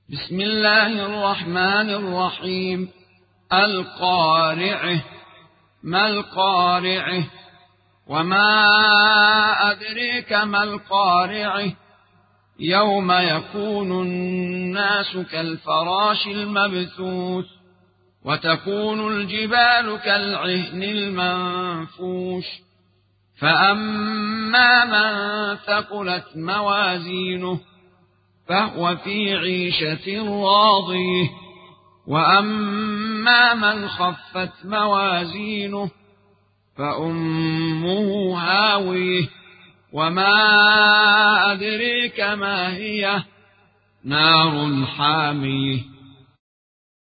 بسم الله الرحمن الرحيم. القارعة. ما القارعة؟ وما أدريك ما القارعة؟ يوم يكون الناس كالفراش المبثوث وتكون الجبال كالعهن المنفوش فأما من ثقلت موازينه فهو في عيشة راضية وأما من خفت موازينه فأمه هاوية وما أدريك ما هي نار حامية